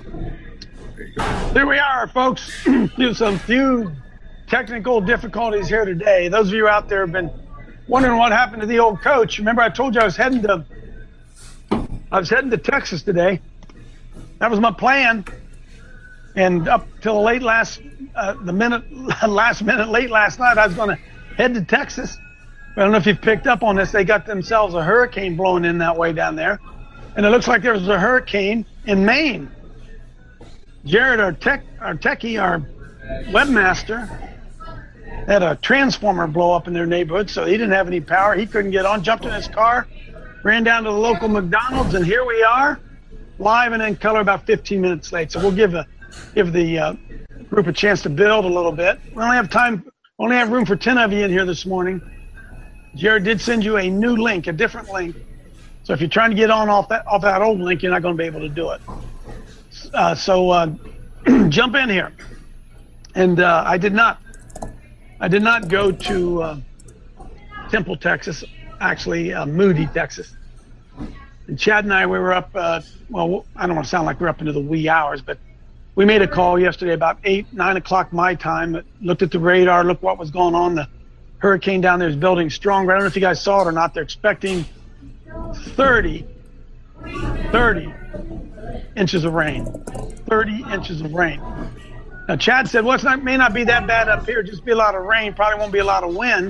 There we are, folks. Some few technical difficulties here today. Those of you out there have been wondering what happened to the old coach. Remember, I told you I was heading to Texas today. That was my plan. And up till late last minute, late last night, I was going to head to Texas. I don't know if you've picked up on this. They got themselves a hurricane blowing in that way down there. And it looks like there was a hurricane in Maine. Jared, our techie, our webmaster, had a transformer blow up in their neighborhood, so he didn't have any power. He couldn't get on, jumped in his car, ran down to the local McDonald's, and here we are, live and in color about 15 minutes late. So we'll give the group a chance to build a little bit. We only have room for 10 of you in here this morning. Jared did send you a new link, a different link. So if you're trying to get on off that old link, you're not going to be able to do it. So jump in here. And I did not go to Temple, Texas, actually Moody, Texas. And Chad and I, we were up, I don't want to sound like we're up into the wee hours, but we made a call yesterday about 9 o'clock my time, looked at the radar, looked what was going on. The hurricane down there is building stronger. I don't know if you guys saw it or not. They're expecting 30 inches of rain. 30 inches of rain. Now, Chad said, well, it may not be that bad up here, just be a lot of rain, probably won't be a lot of wind.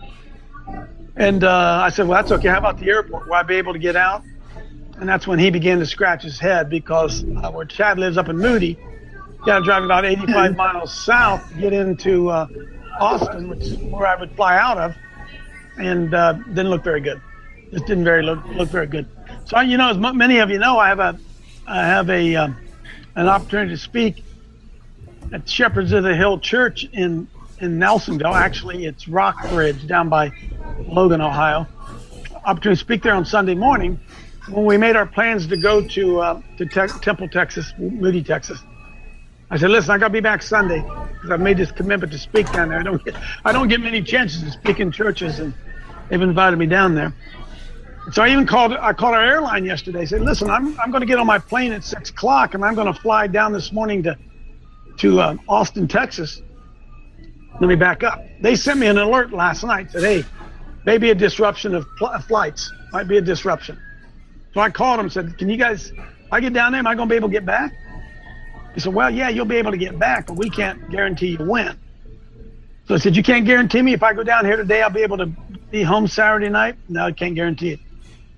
And I said, well, that's okay. How about the airport? Will I be able to get out? And that's when he began to scratch his head because where Chad lives up in Moody, you got to drive about 85 miles south to get into Austin, which is where I would fly out of, and didn't look very good. Just didn't look very good. So, as many of you know, I have an opportunity to speak at Shepherds of the Hill Church in Nelsonville. Actually, it's Rockbridge down by Logan, Ohio. Opportunity to speak there on Sunday morning. When we made our plans to go to Temple, Texas, Moody, Texas, I said, listen, I got to be back Sunday because I've made this commitment to speak down there. I don't get many chances to speak in churches, and they've invited me down there. And so I called our airline yesterday. I said, listen, I'm going to get on my plane at 6 o'clock, and I'm going to fly down this morning to Austin, Texas. Let me back up. They sent me an alert last night. Said, hey, maybe a disruption of flights. Might be a disruption. So I called him, said, can you guys, if I get down there, am I going to be able to get back? He said, well, yeah, you'll be able to get back, but we can't guarantee you when. So I said, you can't guarantee me if I go down here today, I'll be able to be home Saturday night? No, I can't guarantee it.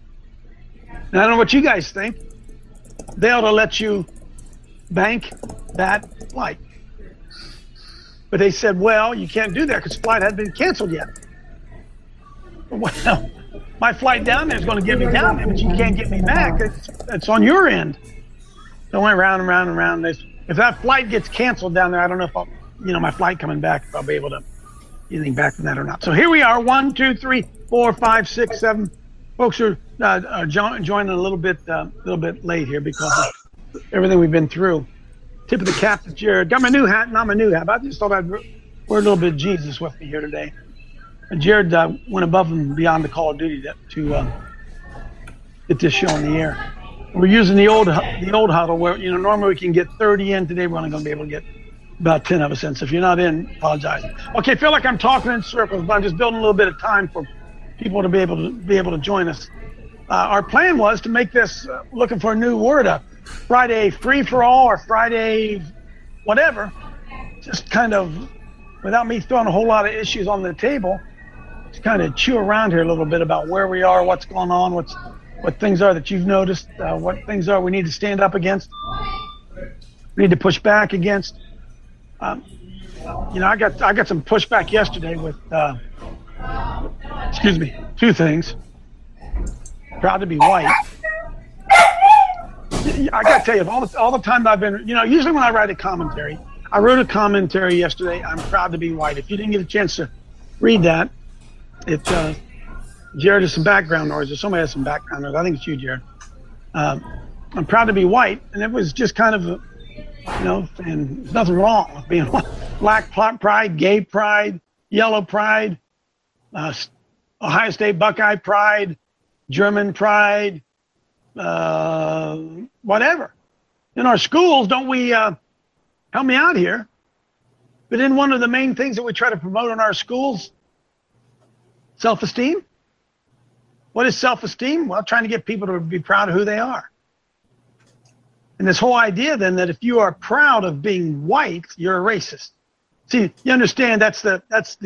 And I don't know what you guys think. They ought to let you bank that flight. But they said, well, you can't do that because the flight hadn't been canceled yet. Well, my flight down there is going to get me down there, but you can't get me back. It's on your end. So I went round and round and round. If that flight gets canceled down there, I don't know if my flight coming back, if I'll be able to get anything back from that or not. So here we are, 1, 2, 3, 4, 5, 6, 7. Folks are joining a little bit late here because of everything we've been through. Tip of the cap to Jared. Got my new hat, not my new hat, but I just thought I'd wear a little bit of Jesus with me here today. And Jared went above and beyond the call of duty to get this show in the air. We're using the old huddle where normally we can get 30 in. Today we're only going to be able to get about 10 of us in. So if you're not in, apologize. Okay, I feel like I'm talking in circles, but I'm just building a little bit of time for people to be able to join us. Our plan was to make this looking for a new word, a Friday free for all or Friday whatever, just kind of without me throwing a whole lot of issues on the table. Just kind of chew around here a little bit about where we are, what's going on, what things are that you've noticed, what things are we need to stand up against, we need to push back against. I got some pushback yesterday with, two things. Proud to be white. I got to tell you, all the time I've been, usually when I write a commentary, I wrote a commentary yesterday, I'm proud to be white. If you didn't get a chance to read that, Jared has some background noise, or somebody has some background noise. I think it's you, Jared. I'm proud to be white, and it was just kind of, and there's nothing wrong with being black pride, gay pride, yellow pride, Ohio State Buckeye pride, German pride, whatever. In our schools, don't we, help me out here, but in one of the main things that we try to promote in our schools, self-esteem. What is self-esteem? Well, trying to get people to be proud of who they are. And this whole idea then that if you are proud of being white, you're a racist. See, you understand that's the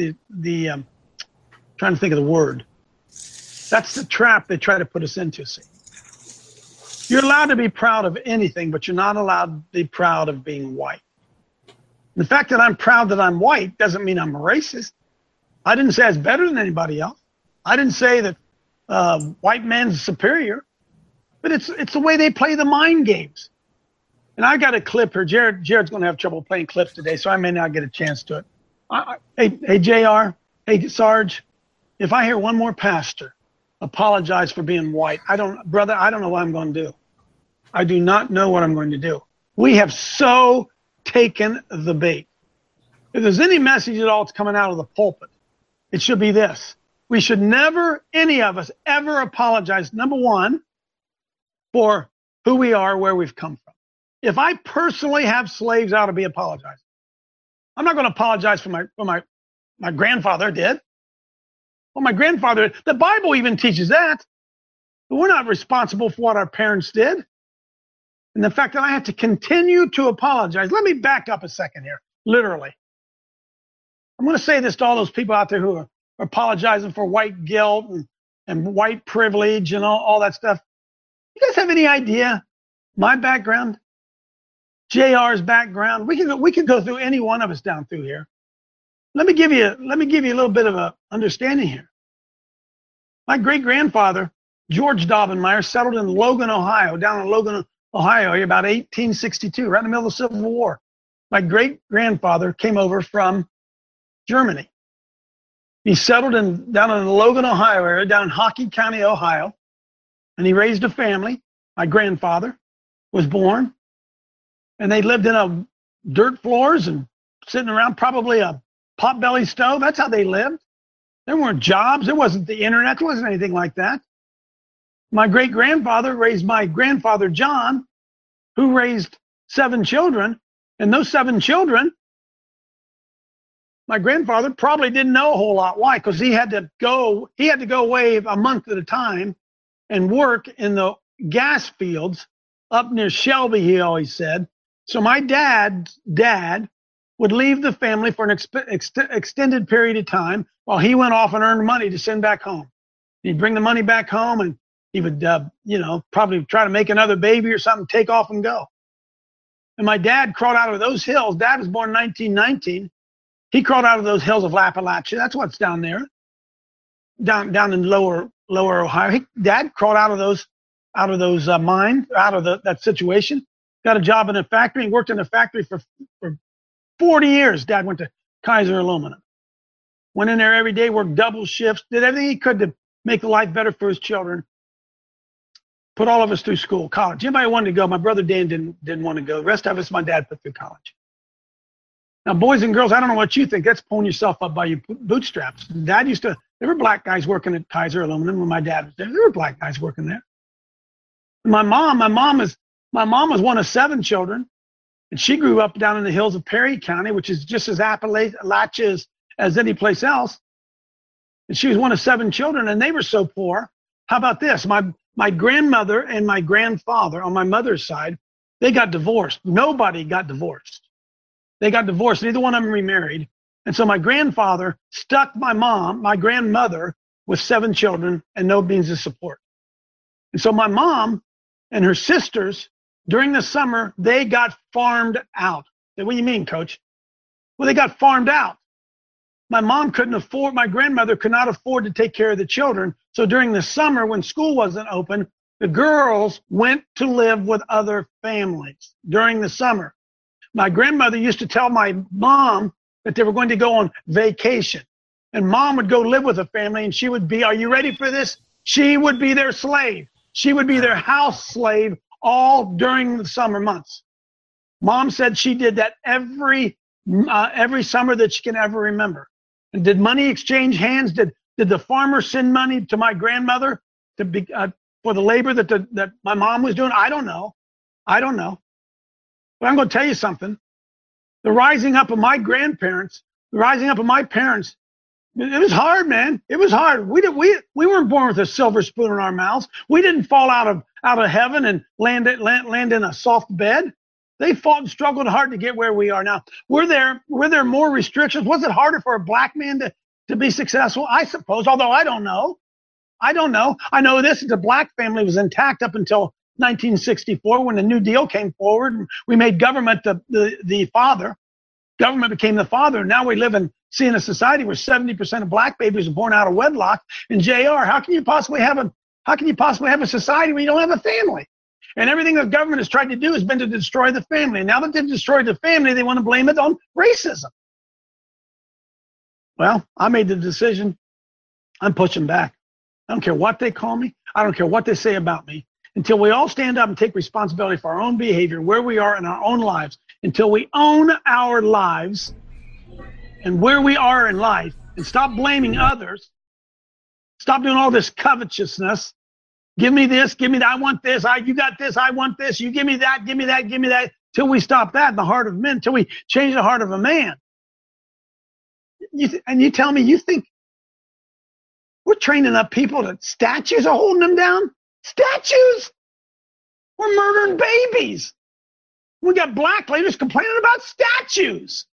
trying to think of the word. That's the trap they try to put us into, see. You're allowed to be proud of anything, but you're not allowed to be proud of being white. The fact that I'm proud that I'm white doesn't mean I'm a racist. I didn't say I was better than anybody else. I didn't say that white man's superior, but it's the way they play the mind games. And I got a clip here. Jared's going to have trouble playing clips today, so I may not get a chance to it. Hey, JR, hey, Sarge, if I hear one more pastor apologize for being white, I don't know what I'm going to do. I do not know what I'm going to do. We have so taken the bait. If there's any message at all that's coming out of the pulpit, it should be this. We should never, any of us, ever apologize, number one, for who we are, where we've come from. If I personally have slaves, I ought to be apologizing. I'm not going to apologize for my grandfather did. Well, my grandfather, the Bible even teaches that. But we're not responsible for what our parents did. And the fact that I have to continue to apologize. Let me back up a second here, literally. I'm going to say this to all those people out there who are apologizing for white guilt and white privilege and all that stuff. You guys have any idea my background? JR's background? We could go through any one of us down through here. Let me give you a little bit of a understanding here. My great grandfather, George Daubenmire, settled in Logan, Ohio, down in Logan, Ohio, about 1862, right in the middle of the Civil War. My great grandfather came over from Germany. He settled down in the Logan, Ohio area, down in Hockey County, Ohio, and he raised a family. My grandfather was born, and they lived in dirt floors and sitting around probably a potbelly stove. That's how they lived. There weren't jobs. There wasn't the internet. There wasn't anything like that. My great-grandfather raised my grandfather, John, who raised 7 children, and those 7 children, my grandfather probably didn't know a whole lot. Why? Because he had to go away a month at a time and work in the gas fields up near Shelby, he always said. So my dad's dad would leave the family for an extended period of time while he went off and earned money to send back home. He'd bring the money back home, and he would, probably try to make another baby or something, take off and go. And my dad crawled out of those hills. Dad was born in 1919. He crawled out of those hills of Appalachia. That's what's down there, down in lower Ohio. Dad crawled out of those mines, out of that situation. Got a job in a factory. He worked in a factory for 40 years. Dad went to Kaiser Aluminum. Went in there every day, worked double shifts, did everything he could to make life better for his children. Put all of us through school, college. Anybody wanted to go? My brother Dan didn't want to go. The rest of us, my dad put through college. Now, boys and girls, I don't know what you think. That's pulling yourself up by your bootstraps. Dad there were black guys working at Kaiser Aluminum when my dad was there. There were black guys working there. And my mom was one of 7 children, and she grew up down in the hills of Perry County, which is just as Appalachia as any place else. And she was one of 7 children, and they were so poor. How about this? My grandmother and my grandfather on my mother's side, they got divorced. Nobody got divorced. They got divorced. Neither one of them remarried. And so my grandfather stuck my grandmother, with 7 children and no means of support. And so my mom and her sisters, during the summer, they got farmed out. What do you mean, Coach? Well, they got farmed out. My grandmother could not afford to take care of the children. So during the summer, when school wasn't open, the girls went to live with other families during the summer. My grandmother used to tell my mom that they were going to go on vacation. And mom would go live with a family, and she would be, are you ready for this? She would be their slave. She would be their house slave all during the summer months. Mom said she did that every summer that she can ever remember. And did money exchange hands? Did the farmer send money to my grandmother for the labor that my mom was doing? I don't know. But I'm going to tell you something. The rising up of my grandparents, the rising up of my parents, it was hard, man. It was hard. We weren't born with a silver spoon in our mouths. We didn't fall out of heaven and land in a soft bed. They fought and struggled hard to get where we are now. Were there more restrictions? Was it harder for a black man to be successful? I suppose, although I don't know. I know this: the black family was intact up until 1964 when the New Deal came forward and we made government the father. Government became the father. And now we live in a society where 70% of black babies are born out of wedlock. And JR, how can you possibly have a society where you don't have a family? And everything the government has tried to do has been to destroy the family. And now that they've destroyed the family, they want to blame it on racism. Well, I made the decision. I'm pushing back. I don't care what they call me. I don't care what they say about me. Until we all stand up and take responsibility for our own behavior, where we are in our own lives, until we own our lives and where we are in life, and stop blaming others, stop doing all this covetousness. Give me this, give me that, I want this, you got this, I want this, you give me that, give me that, give me that, till we stop that in the heart of men, till we change the heart of a man. And you tell me you think we're training up people that statues are holding them down? Statues? We're murdering babies. We got black leaders complaining about statues.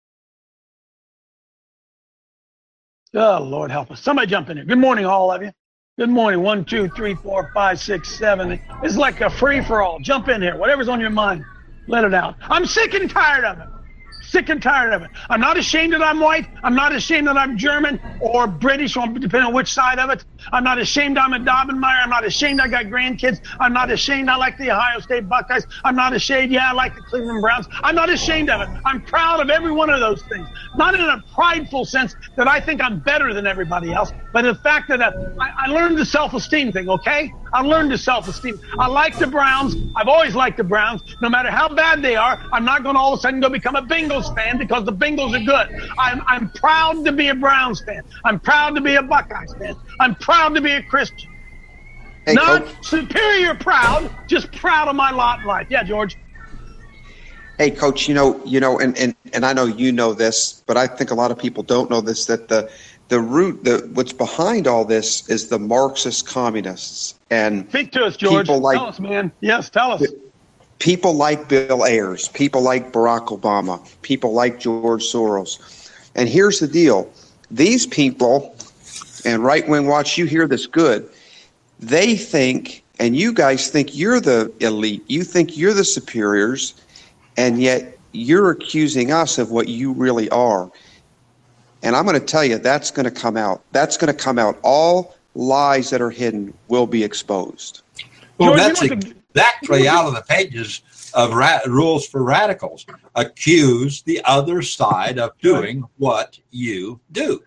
Oh, Lord help us. Somebody jump in here. Good morning, all of you. Good morning. 1, 2, 3, 4, 5, 6, 7. It's like a free-for-all. Jump in here. Whatever's on your mind, let it out. I'm sick and tired of it. Sick and tired of it. I'm not ashamed that I'm white. I'm not ashamed that I'm German or British, depending on which side of it. I'm not ashamed I'm a Daubenmeier. I'm not ashamed I got grandkids. I'm not ashamed I like the Ohio State Buckeyes. I'm not ashamed, I like the Cleveland Browns. I'm not ashamed of it. I'm proud of every one of those things. Not in a prideful sense that I think I'm better than everybody else, but the fact that I learned the self-esteem thing, okay? I learned the self-esteem. I like the Browns. I've always liked the Browns. No matter how bad they are, I'm not going to all of a sudden go become a Bengals fan because the Bengals are good. I'm proud to be a Browns fan. I'm proud to be a Buckeyes fan. I'm proud to be a Christian. Hey, not Coach. Superior proud, just proud of my lot in life. Yeah, George. Hey, Coach, and I know you know this, but I think a lot of people don't know this, that what's behind all this is the Marxist communists. And speak to us, George. Tell us, man. Yes, tell us. People like Bill Ayers, people like Barack Obama, people like George Soros. And here's the deal. These people, and Right Wing Watch, you hear this good, they think, and you guys think you're the elite, you think you're the superiors, and yet you're accusing us of what you really are. And I'm going to tell you, that's going to come out. That's going to come out. All lies that are hidden will be exposed. Well, that's exactly out of the pages of Rules for Radicals. Accuse the other side of doing what you do.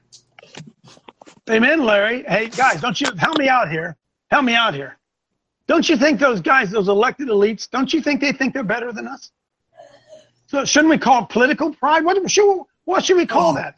Amen, Larry. Hey, guys, don't you help me out here. Help me out here. Don't you think those guys, those elected elites, don't you think they think they're better than us? So shouldn't we call it political pride? What should we call that?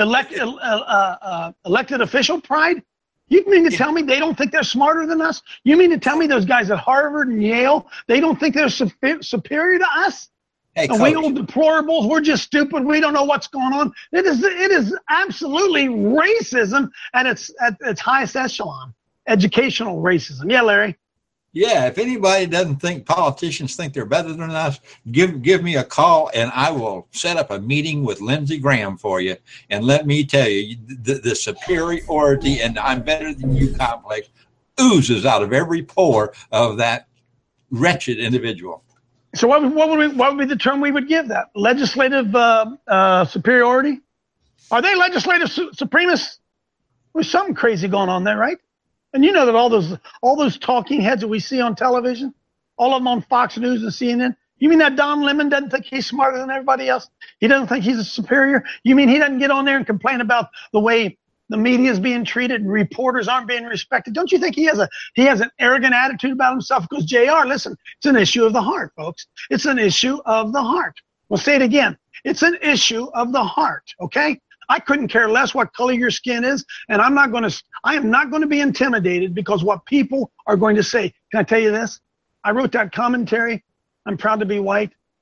Elected official pride? You mean to tell me they don't think they're smarter than us? You mean to tell me those guys at Harvard and Yale, they don't think they're superior to us? Hey, and we old deplorables, we're just stupid. We don't know what's going on. It is absolutely racism at its highest echelon, educational racism. Yeah, Larry. Yeah, if anybody doesn't think politicians think they're better than us, give me a call and I will set up a meeting with Lindsey Graham for you. And let me tell you, the superiority and I'm better than you complex oozes out of every pore of that wretched individual. So what would be the term we would give that? Legislative superiority? Are they legislative supremacists? There's something crazy going on there, right? And you know that all those talking heads that we see on television, all of them on Fox News and CNN, you mean that Don Lemon doesn't think he's smarter than everybody else? He doesn't think he's a superior? You mean he doesn't get on there and complain about the way the media is being treated and reporters aren't being respected? Don't you think he has an arrogant attitude about himself? Because JR, listen, it's an issue of the heart, folks. It's an issue of the heart. We'll say it again. It's an issue of the heart, okay? I couldn't care less what color your skin is, and I am not going to be intimidated because what people are going to say. Can I tell you this? I wrote that commentary. I'm proud to be white.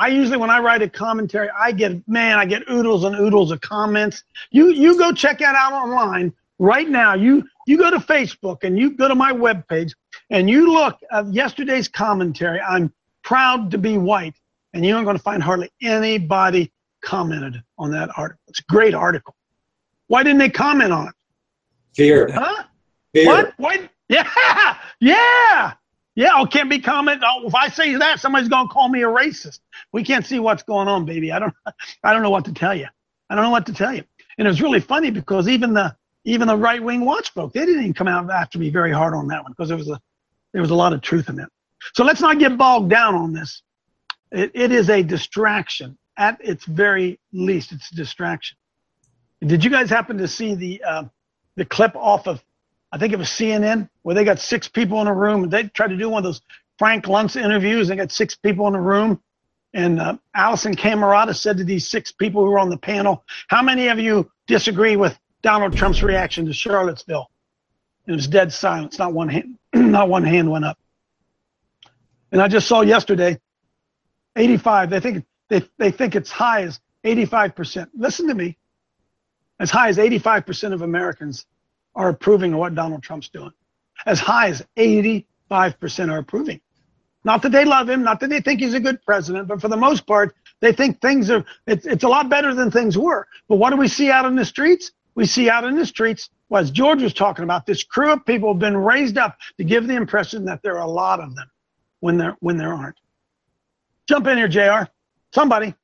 I usually, when I write a commentary, I get oodles and oodles of comments. You go check that out online right now. You go to Facebook and you go to my webpage and you look at yesterday's commentary. I'm proud to be white. And you aren't going to find hardly anybody commented on that article. It's a great article. Why didn't they comment on it? Fear. Huh? Fear. What? Yeah. Oh, can't be comment. Oh, if I say that, somebody's going to call me a racist. We can't see what's going on, baby. I don't know what to tell you. And it was really funny because even the right-wing watch folk, they didn't even come out after me very hard on that one because there was a lot of truth in it. So let's not get bogged down on this. It is a distraction. At its very least, it's a distraction. Did you guys happen to see the clip off of, I think it was CNN, where they got 6 people in a room? They tried to do one of those Frank Luntz interviews. They got 6 people in the room. And Allison Camerata said to these 6 people who were on the panel, how many of you disagree with Donald Trump's reaction to Charlottesville? And it was dead silence. Not one hand went up. And I just saw yesterday, 85. They think it's high as 85%. Listen to me. As high as 85% of Americans are approving of what Donald Trump's doing. As high as 85% are approving. Not that they love him, not that they think he's a good president, but for the most part, they think it's a lot better than things were. But what do we see out in the streets? We see out in the streets, well, as George was talking about, this crew of people have been raised up to give the impression that there are a lot of them when there aren't. Jump in here, JR. Somebody.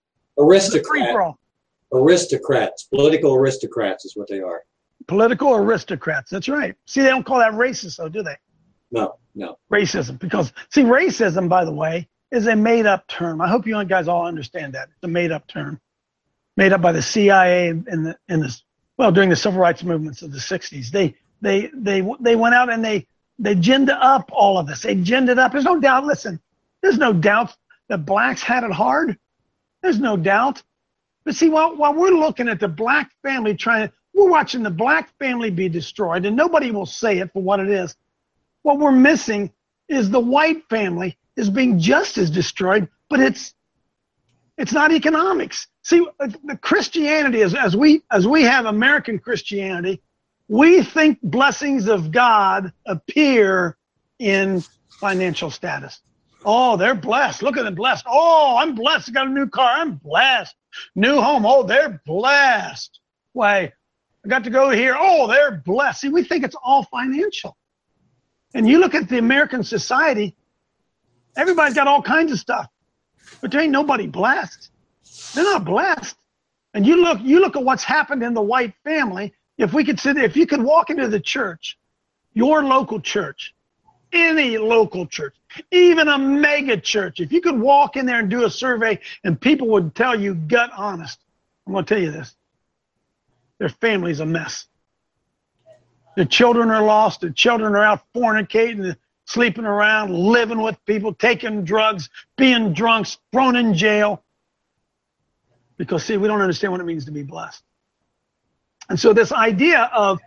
Aristocrats. Political aristocrats is what they are. Political aristocrats. That's right. See, they don't call that racist, though, do they? No. Racism. Because, see, racism, by the way, is a made-up term. I hope you guys all understand that. It's a made-up term. Made up by the CIA during the civil rights movements of the 60s. They went out and they ginned up all of this. They ginned it up. There's no doubt. Listen, there's no doubt that blacks had it hard. There's no doubt. But see, while we're looking at the black family we're watching the black family be destroyed, and nobody will say it for what it is. What we're missing is the white family is being just as destroyed, but it's not economics. See, the Christianity as we have American Christianity, we think blessings of God appear in financial status. Oh, they're blessed. Look at them blessed. Oh, I'm blessed. I got a new car. I'm blessed. New home. Oh, they're blessed. Why? I got to go here. Oh, they're blessed. See, we think it's all financial. And you look at the American society, everybody's got all kinds of stuff, but there ain't nobody blessed. They're not blessed. And you look at what's happened in the white family. If you could walk into the church, your local church, any local church, even a mega church, if you could walk in there and do a survey and people would tell you gut honest, I'm going to tell you this, their family's a mess. Their children are lost. Their children are out fornicating, sleeping around, living with people, taking drugs, being drunks, thrown in jail. Because, see, we don't understand what it means to be blessed. And so this idea of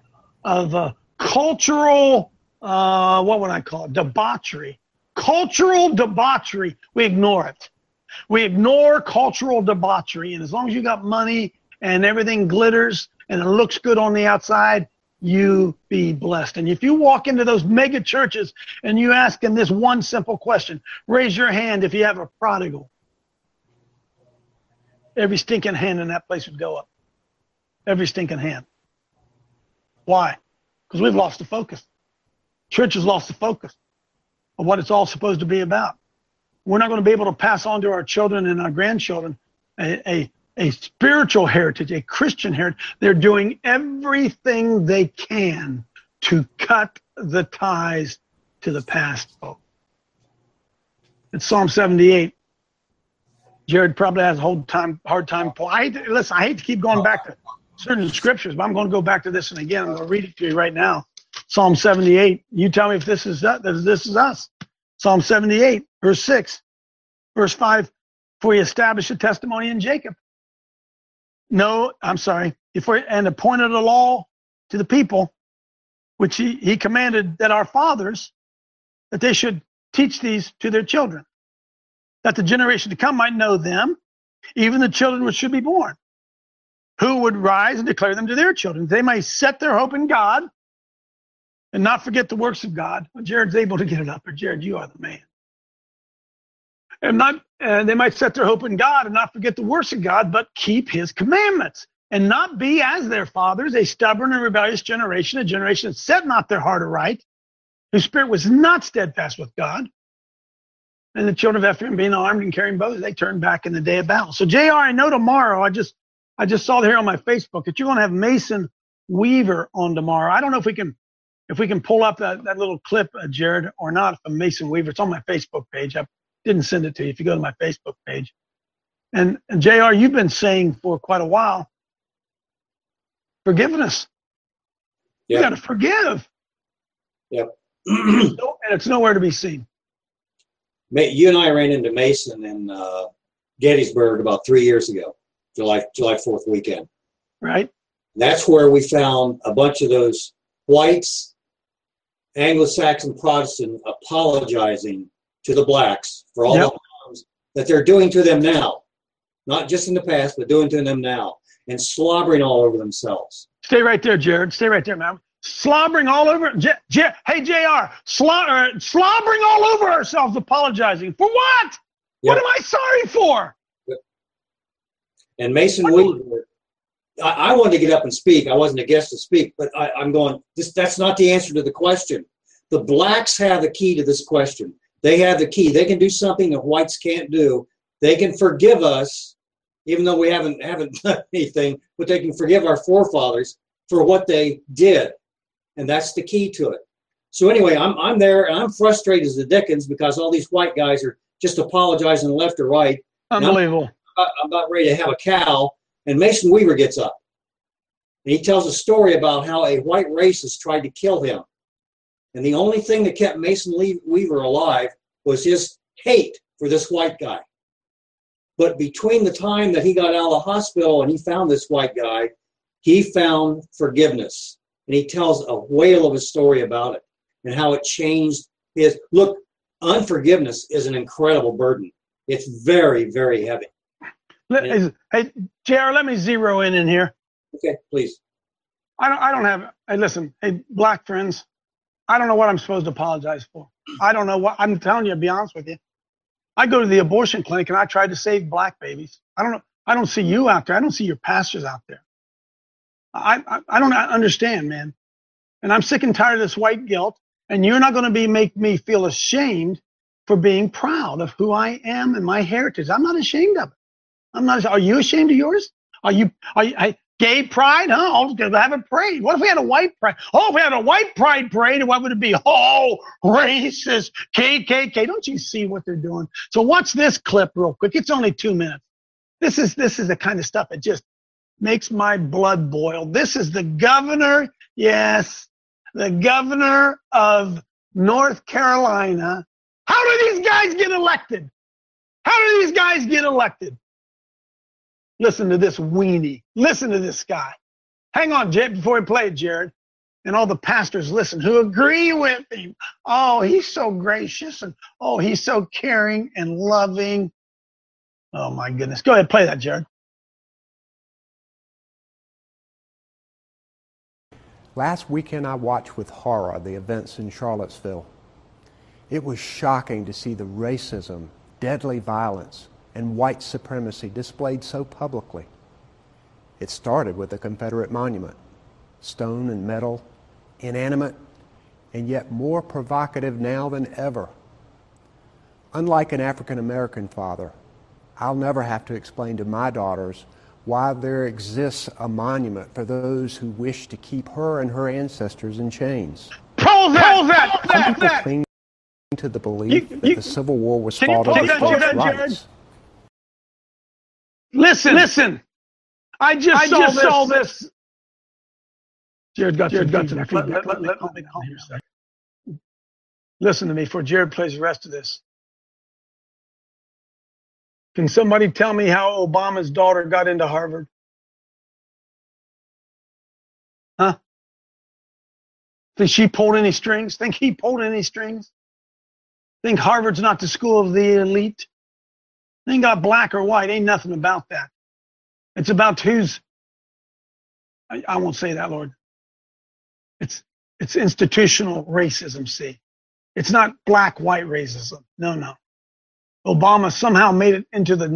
cultural, what would I call it, debauchery, cultural debauchery, we ignore it. We ignore cultural debauchery. And as long as you got money and everything glitters and it looks good on the outside, you be blessed. And if you walk into those mega churches and you ask them this one simple question, raise your hand if you have a prodigal. Every stinking hand in that place would go up. Every stinking hand. Why? Because we've lost the focus. Church has lost the focus of what it's all supposed to be about. We're not going to be able to pass on to our children and our grandchildren a spiritual heritage, a Christian heritage. They're doing everything they can to cut the ties to the past, folks. It's Psalm 78. Jared probably has a hard time. I hate to keep going back to certain scriptures, but I'm going to go back to this one again. I'm going to read it to you right now. Psalm 78. You tell me if this is us. Psalm 78, verse 6, verse 5. For he established a testimony in Jacob. No, I'm sorry. And appointed a law to the people, which he commanded that our fathers, that they should teach these to their children. that the generation to come might know them, even the children which should be born, who would rise and declare them to their children. They may set their hope in God and not forget the works of God. Well, Jared's able to get it up, but Jared, you are the man. And they might set their hope in God and not forget the works of God, but keep his commandments and not be as their fathers, a stubborn and rebellious generation, a generation that set not their heart aright, whose spirit was not steadfast with God. And the children of Ephraim, being armed and carrying bows, they turned back in the day of battle. So, JR, I know tomorrow, I just saw here on my Facebook that you're going to have Mason Weaver on tomorrow. I don't know if we can pull up that little clip, Jared, or not, from Mason Weaver. It's on my Facebook page. I didn't send it to you if you go to my Facebook page. And JR, you've been saying for quite a while, forgiveness. Yep. You got to forgive. Yep. And it's nowhere to be seen. You and I ran into Mason in Gettysburg about 3 years ago, July 4th weekend. Right. That's where we found a bunch of those whites, Anglo-Saxon Protestant, apologizing to the blacks for all the harms that they're doing to them now. Not just in the past, but doing to them now. And slobbering all over themselves. Stay right there, Jared. Stay right there, man. Slobbering all over. Hey, JR. Slobbering all over ourselves, apologizing. For what? Yep. What am I sorry for? Yep. And Mason Weaver, I wanted to get up and speak. I wasn't a guest to speak, but I'm going, that's not the answer to the question. The blacks have the key to this question. They have the key. They can do something that whites can't do. They can forgive us, even though we haven't done anything, but they can forgive our forefathers for what they did. And that's the key to it. So anyway, I'm there, and I'm frustrated as the dickens because all these white guys are just apologizing left or right. Unbelievable. I'm about ready to have a cow, and Mason Weaver gets up. And he tells a story about how a white racist tried to kill him. And the only thing that kept Mason Weaver alive was his hate for this white guy. But between the time that he got out of the hospital and he found this white guy, he found forgiveness. And he tells a whale of a story about it and how it changed his... Look, unforgiveness is an incredible burden. It's very, very heavy. Hey, JR, let me zero in here. Okay, please. I don't have... Hey, listen. Hey, black friends, I don't know what I'm supposed to apologize for. I don't know what... I'm telling you, to be honest with you. I go to the abortion clinic and I try to save black babies. I don't know. I don't see you out there. I don't see your pastors out there. I don't understand, man. And I'm sick and tired of this white guilt. And you're not going to make me feel ashamed for being proud of who I am and my heritage. I'm not ashamed of it. I'm not. Are you ashamed of yours? Are you gay pride? Huh? I'll have a parade. What if we had a white pride? Oh, if we had a white pride parade, what would it be? Oh, racist, KKK. Don't you see what they're doing? So watch this clip real quick. It's only 2 minutes. This is the kind of stuff that just makes my blood boil. This is the governor, yes, the governor of North Carolina. How do these guys get elected? How do these guys get elected? Listen to this weenie. Listen to this guy. Hang on, Jay, before we play it, Jared. And all the pastors listen who agree with him. Oh, he's so gracious. And oh, he's so caring and loving. Oh, my goodness. Go ahead, play that, Jared. Last weekend, I watched with horror the events in Charlottesville. It was shocking to see the racism, deadly violence, and white supremacy displayed so publicly. It started with a Confederate monument, stone and metal, inanimate, and yet more provocative now than ever. Unlike an African American father, I'll never have to explain to my daughters why there exists a monument for those who wish to keep her and her ancestors in chains. Some people cling to the belief that the Civil War was fought over states' rights. Listen. I just saw this. Jared got to listen to me before Jared plays the rest of this. Can somebody tell me how Obama's daughter got into Harvard? Huh? Think she pulled any strings? Think he pulled any strings? Think Harvard's not the school of the elite? It ain't got black or white. Ain't nothing about that. It's about who's, I won't say that, Lord. It's institutional racism, see. It's not black-white racism. No. Obama somehow made it into the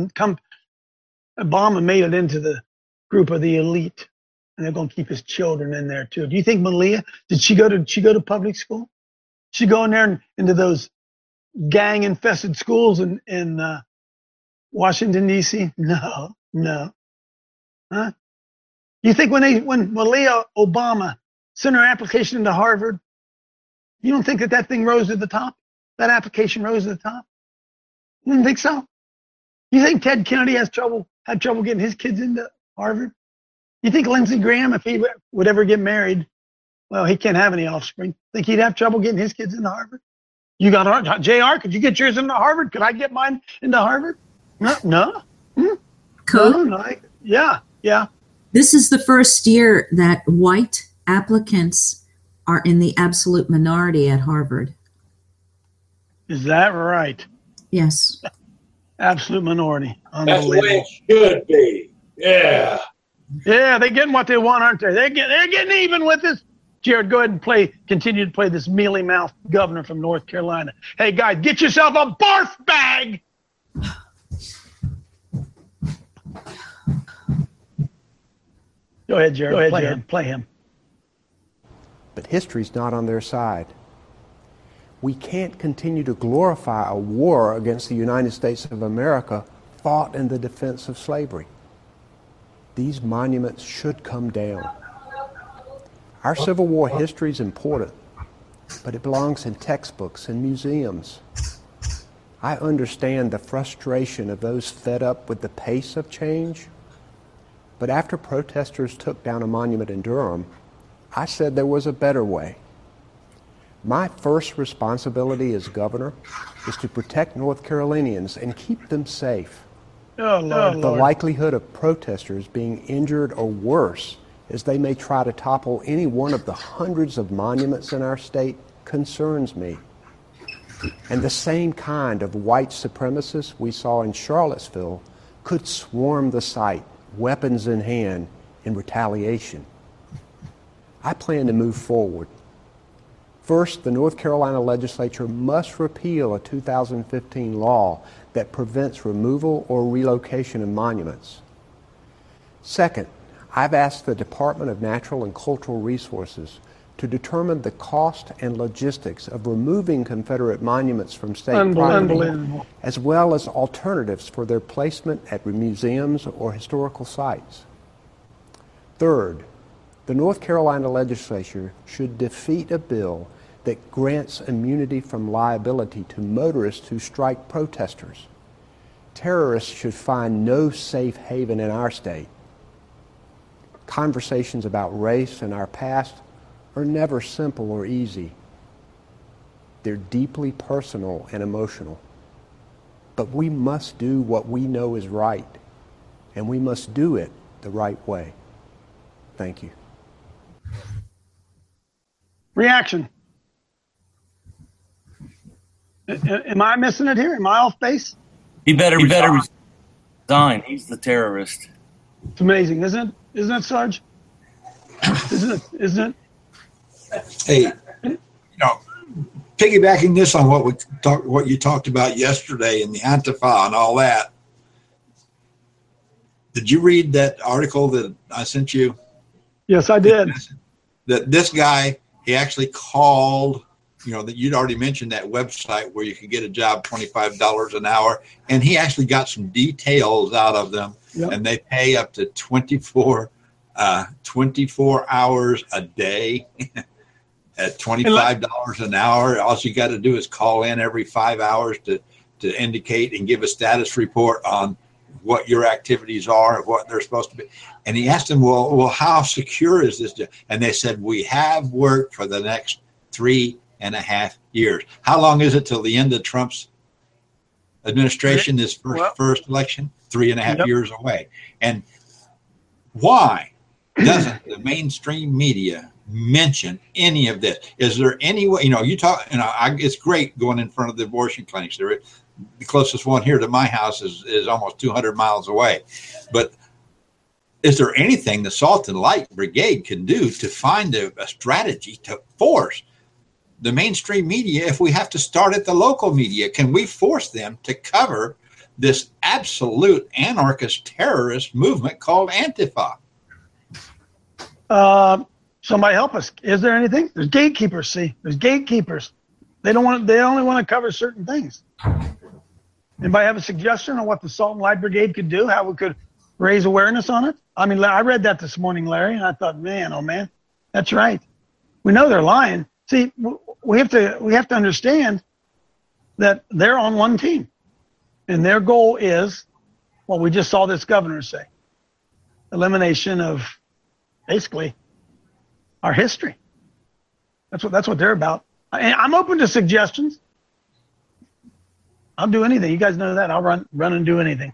group of the elite, and they're going to keep his children in there too. Do you think Malia, did she go to public school? She go in there and into those gang-infested schools in Washington, D.C.? No. Huh? You think when Malia Obama sent her application into Harvard, you don't think that thing rose to the top? That application rose to the top? You didn't think so? You think Ted Kennedy had trouble getting his kids into Harvard? You think Lindsey Graham, if he would ever get married, well, he can't have any offspring, think he'd have trouble getting his kids into Harvard? You got JR, could you get yours into Harvard? Could I get mine into Harvard? No. Code? No. Yeah. This is the first year that white applicants are in the absolute minority at Harvard. Is that right? Yes. Absolute minority. That's the way it should be. Yeah. Yeah, they're getting what they want, aren't they? They're getting even with this. Jared, go ahead and continue to play this mealy-mouthed governor from North Carolina. Hey, guys, get yourself a barf bag. Go ahead, Jared. Play him. But history's not on their side. We can't continue to glorify a war against the United States of America fought in the defense of slavery. These monuments should come down. Our Civil War history is important, but it belongs in textbooks and museums. I understand the frustration of those fed up with the pace of change, but after protesters took down a monument in Durham, I said there was a better way. My first responsibility as governor is to protect North Carolinians and keep them safe. Oh, Lord. The likelihood of protesters being injured or worse as they may try to topple any one of the hundreds of monuments in our state concerns me. And the same kind of white supremacists we saw in Charlottesville could swarm the site, weapons in hand, in retaliation. I plan to move forward. First, the North Carolina legislature must repeal a 2015 law that prevents removal or relocation of monuments. Second, I've asked the Department of Natural and Cultural Resources to determine the cost and logistics of removing Confederate monuments from state property, as well as alternatives for their placement at museums or historical sites. Third, the North Carolina legislature should defeat a bill that grants immunity from liability to motorists who strike protesters. Terrorists should find no safe haven in our state. Conversations about race and our past are never simple or easy. They're deeply personal and emotional. But we must do what we know is right, and we must do it the right way. Thank you. Reaction. Am I missing it here? Am I off base? He better resign. He's the terrorist. It's amazing, isn't it? Isn't it, Sarge? Isn't it? Hey, piggybacking this on what you talked about yesterday and the Antifa and all that. Did you read that article that I sent you? Yes, I did. That this guy, he actually called, that you'd already mentioned that website where you could get a job $25 an hour, and he actually got some details out of them. Yep. And they pay up to 24 hours a day at $25 an hour. All you got to do is call in every 5 hours to indicate and give a status report on what your activities are and what they're supposed to be. And he asked them, well, how secure is this? And they said, we have worked for the next 3.5 years. How long is it till the end of Trump's administration, this first election? 3.5 years away. And why doesn't the mainstream media mention any of this? Is there any way, it's great going in front of the abortion clinics. The closest one here to my house is almost 200 miles away. But is there anything the Salt and Light Brigade can do to find a strategy to force the mainstream media if we have to start at the local media? Can we force them to cover this absolute anarchist terrorist movement called Antifa? Somebody help us. Is there anything? There's gatekeepers, see. There's gatekeepers. They only want to cover certain things. Anybody have a suggestion on what the Salt and Light Brigade could do? How we could raise awareness on it? I mean, I read that this morning, Larry, and I thought, man, oh man, that's right. We know they're lying. See, we have to understand that they're on one team, and their goal is what we just saw this governor say: elimination of basically our history. That's what they're about. I'm open to suggestions. I'll do anything. You guys know that. I'll run and do anything.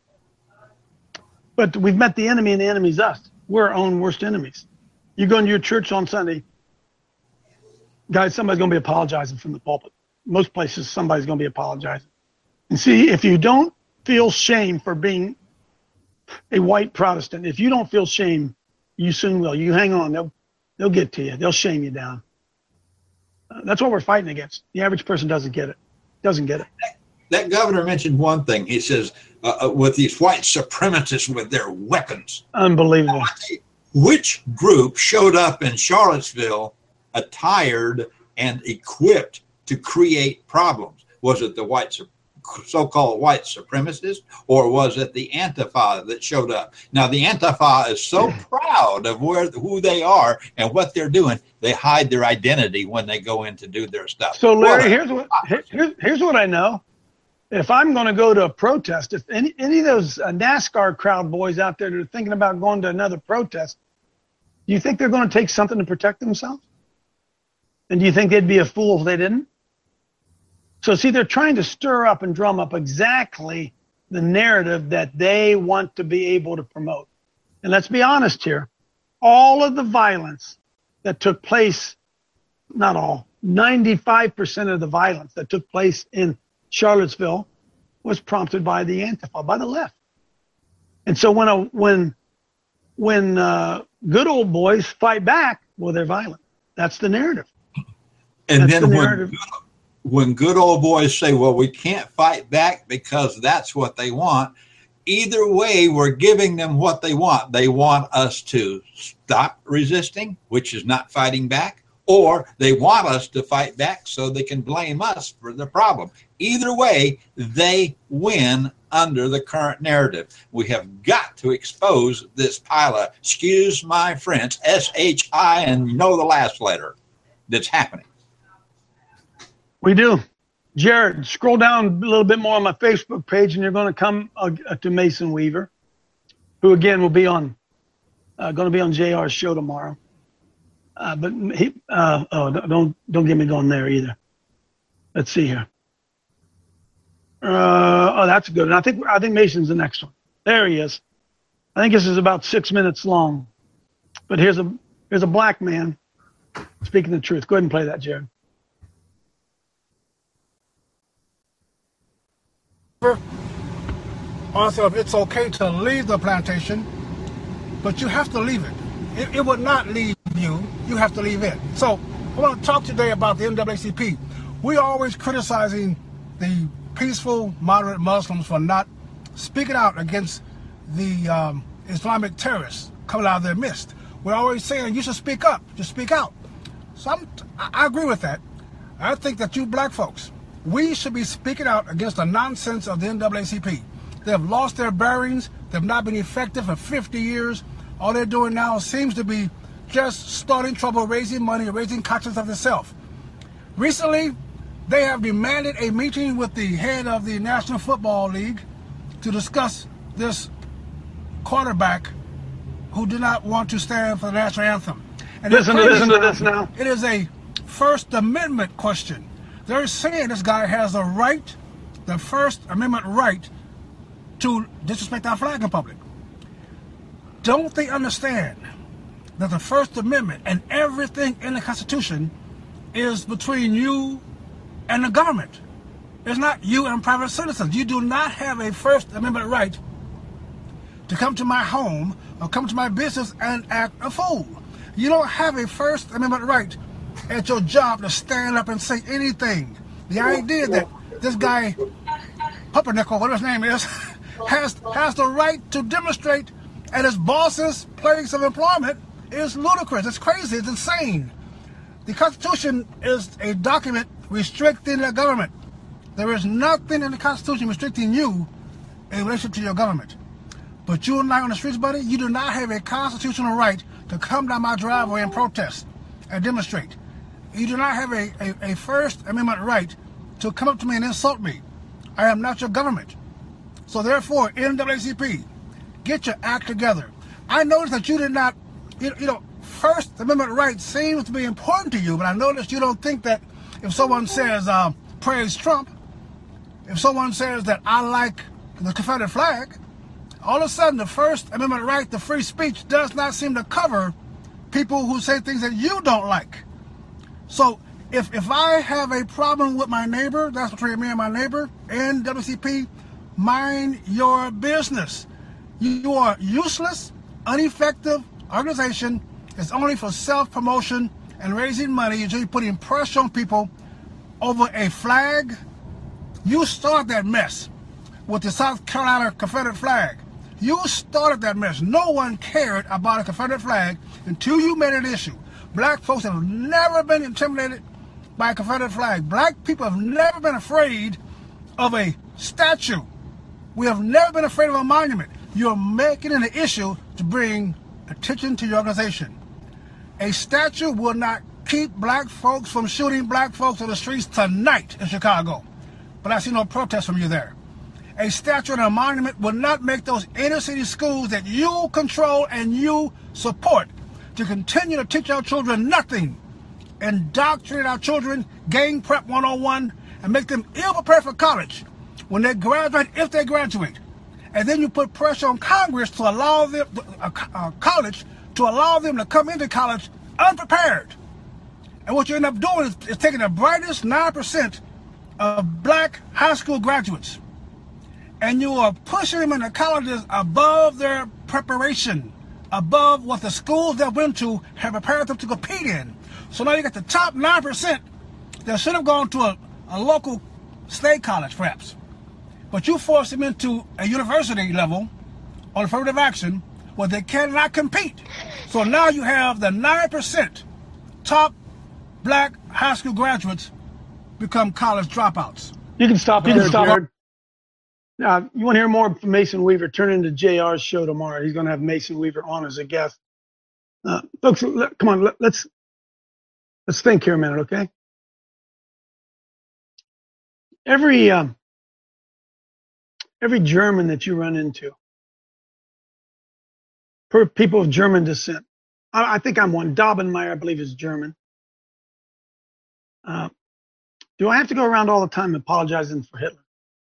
But we've met the enemy, and the enemy's us. We're our own worst enemies. You go into your church on Sunday, guys, somebody's going to be apologizing from the pulpit. Most places, somebody's going to be apologizing. And see, if you don't feel shame for being a white Protestant, if you don't feel shame, you soon will. You hang on. They'll get to you. They'll shame you down. That's what we're fighting against. The average person doesn't get it. That governor mentioned one thing. He says, with these white supremacists with their weapons. Unbelievable. Which group showed up in Charlottesville attired and equipped to create problems? Was it the so-called white supremacists, or was it the Antifa that showed up? Now, the Antifa is so proud of who they are and what they're doing, they hide their identity when they go in to do their stuff. So, Larry, here's what I know. If I'm going to go to a protest, if any of those NASCAR crowd boys out there that are thinking about going to another protest, do you think they're going to take something to protect themselves? And do you think they'd be a fool if they didn't? So, see, they're trying to stir up and drum up exactly the narrative that they want to be able to promote. And let's be honest here. All of the violence that took place, not all, 95% of the violence that took place in Charlottesville was prompted by the Antifa, by the left. And so when good old boys fight back, well, they're violent. That's the narrative. And that's then when good old boys say, well, we can't fight back because that's what they want, either way, we're giving them what they want. They want us to stop resisting, which is not fighting back, or they want us to fight back so they can blame us for the problem. Either way, they win under the current narrative. We have got to expose this pile of, excuse my French, S-H-I, and you know the last letter that's happening. We do. Jared, scroll down a little bit more on my Facebook page, and you're going to come to Mason Weaver, who again will be on, going to be on JR's show tomorrow. But he, don't get me going there either. Let's see here. That's good. And I think Mason's the next one. There he is. I think this is about 6 minutes long. But here's a black man speaking the truth. Go ahead and play that, Jared. Also, if it's okay to leave the plantation, but you have to leave it. It would not leave you. You have to leave it. So I want to talk today about the NAACP. We're always criticizing the peaceful, moderate Muslims for not speaking out against the Islamic terrorists coming out of their midst. We're always saying you should speak up. Just speak out. So I agree with that. I think that you black folks, we should be speaking out against the nonsense of the NAACP. They have lost their bearings. They've not been effective for 50 years. All they're doing now seems to be just starting trouble, raising money, raising conscience of themselves. Recently, they have demanded a meeting with the head of the National Football League to discuss this quarterback who did not want to stand for the national anthem. And listen to this now. It is a First Amendment question. They're saying this guy has a right, the First Amendment right, to disrespect our flag in public. Don't they understand that the First Amendment and everything in the Constitution is between you and the government? It's not you and private citizens. You do not have a First Amendment right to come to my home or come to my business and act a fool. You don't have a First Amendment right at your job to stand up and say anything. The idea that this guy, Pumpernickel, whatever his name is, has the right to demonstrate at his boss's place of employment is ludicrous. It's crazy. It's insane. The Constitution is a document restricting the government. There is nothing in the Constitution restricting you in relation to your government. But you and I on the streets, buddy, you do not have a constitutional right to come down my driveway and protest and demonstrate. You do not have a First Amendment right to come up to me and insult me. I am not your government. So therefore, NAACP, get your act together. I noticed that you did not, First Amendment rights seems to be important to you, but I noticed you don't think that if someone says, praise Trump, if someone says that I like the Confederate flag, all of a sudden the First Amendment right to free speech does not seem to cover people who say things that you don't like. So if I have a problem with my neighbor, that's between me and my neighbor, and NAACP, mind your business. You are useless, ineffective organization. It's only for self-promotion and raising money. You're just putting pressure on people over a flag. You started that mess with the South Carolina Confederate flag. You started that mess. No one cared about a Confederate flag until you made it an issue. Black folks have never been intimidated by a Confederate flag. Black people have never been afraid of a statue. We have never been afraid of a monument. You're making it an issue to bring attention to your organization. A statue will not keep black folks from shooting black folks on the streets tonight in Chicago. But I see no protest from you there. A statue and a monument will not make those inner city schools that you control and you support to continue to teach our children nothing, indoctrinate our children, gang prep 101, and make them ill prepared for college when they graduate, if they graduate. And then you put pressure on Congress to allow them, college, to allow them to come into college unprepared. And what you end up doing is taking the brightest 9% of black high school graduates, and you are pushing them into colleges above their preparation, above what the schools they went to have prepared them to compete in. So now you got the top 9% that should have gone to a local state college, perhaps. But you force them into a university level on affirmative action where they cannot compete. So now you have the 9% top black high school graduates become college dropouts. You can stop. You can stop. Now, you want to hear more from Mason Weaver? Turn into JR's show tomorrow. He's going to have Mason Weaver on as a guest. Folks, come on. Let's think here a minute, okay? Every German that you run into, people of German descent, I think I'm one. Daubenmeier, I believe, is German. Do I have to go around all the time apologizing for Hitler?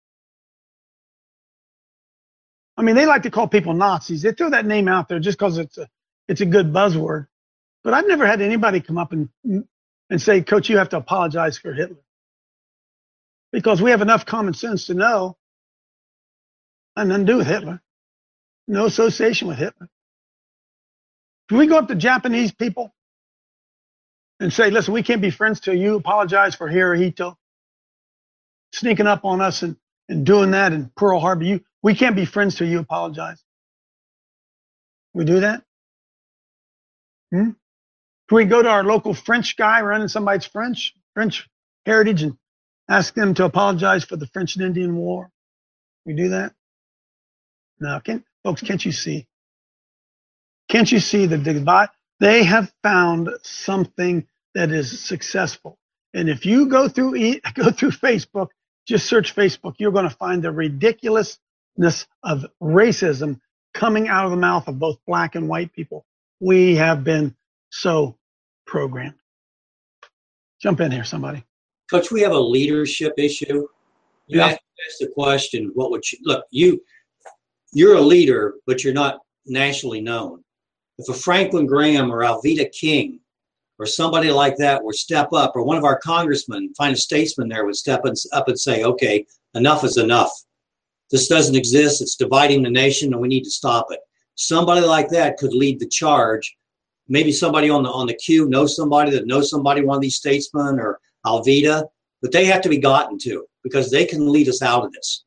I mean, they like to call people Nazis. They throw that name out there just because it's a good buzzword. But I've never had anybody come up and say, Coach, you have to apologize for Hitler. Because we have enough common sense to know I had nothing to do with Hitler. No association with Hitler. Can we go up to Japanese people and say, listen, we can't be friends till you apologize for Hirohito sneaking up on us and doing that in Pearl Harbor? We can't be friends till you apologize. We do that? Can we go to our local French guy running somebody's French heritage and ask them to apologize for the French and Indian War? We do that? No, folks, can't you see? Can't you see the divide? They have found something that is successful. And if you go through Facebook, just search Facebook, you're going to find the ridiculousness of racism coming out of the mouth of both black and white people. We have been so programmed. Jump in here, somebody. Coach, we have a leadership issue. You asked the question, what would you, look, you're a leader, but you're not nationally known. If a Franklin Graham or Alveda King or somebody like that would step up, or one of our congressmen, find a statesman there, would step up and say, okay, enough is enough. This doesn't exist. It's dividing the nation, and we need to stop it. Somebody like that could lead the charge. Maybe somebody on the queue knows somebody that knows somebody, one of these statesmen or Alveda, but they have to be gotten to because they can lead us out of this.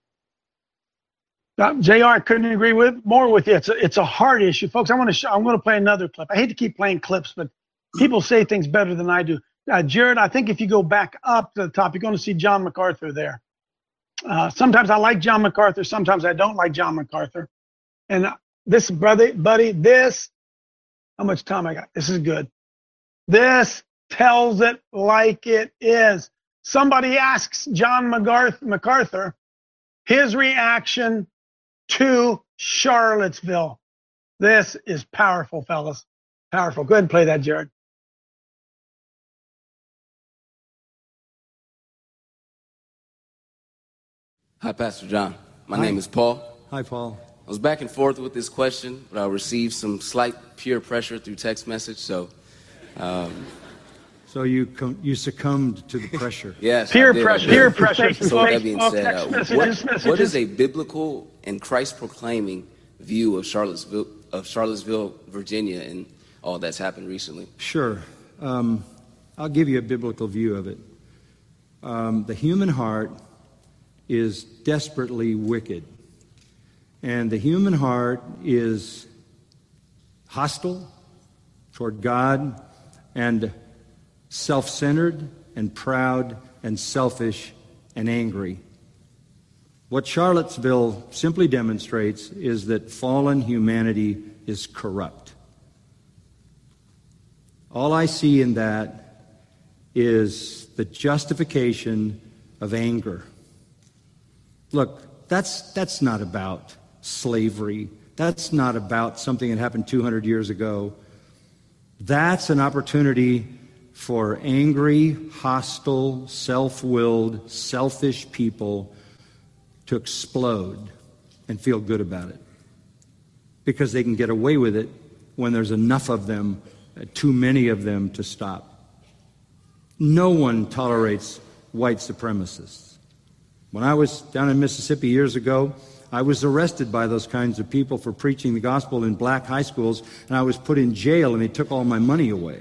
JR, I couldn't agree more with you. It's a hard issue, folks. I'm going to play another clip. I hate to keep playing clips, but people say things better than I do. Jared, I think if you go back up to the top, you're going to see John MacArthur there. Sometimes I like John MacArthur. Sometimes I don't like John MacArthur. And this, buddy, this, how much time I got? This is good. This tells it like it is. Somebody asks John MacArthur his reaction to Charlottesville. This is powerful, fellas. Powerful. Go ahead and play that, Jared. Hi, Pastor John. My name is Paul. Hi, Paul. I was back and forth with this question, but I received some slight peer pressure through text message, so... So you succumbed to the pressure. Yes, peer pressure. So that being said, what is a biblical and Christ-proclaiming view of Charlottesville, Virginia, and all that's happened recently? Sure. I'll give you a biblical view of it. The human heart is desperately wicked. And the human heart is hostile toward God and self-centered and proud and selfish and angry. What Charlottesville simply demonstrates is that fallen humanity is corrupt. All I see in that is the justification of anger. Look, that's not about slavery. That's not about something that happened 200 years ago. That's an opportunity for angry, hostile, self-willed, selfish people to explode and feel good about it. Because they can get away with it when there's enough of them, too many of them to stop. No one tolerates white supremacists. When I was down in Mississippi years ago, I was arrested by those kinds of people for preaching the gospel in black high schools, and I was put in jail, and they took all my money away.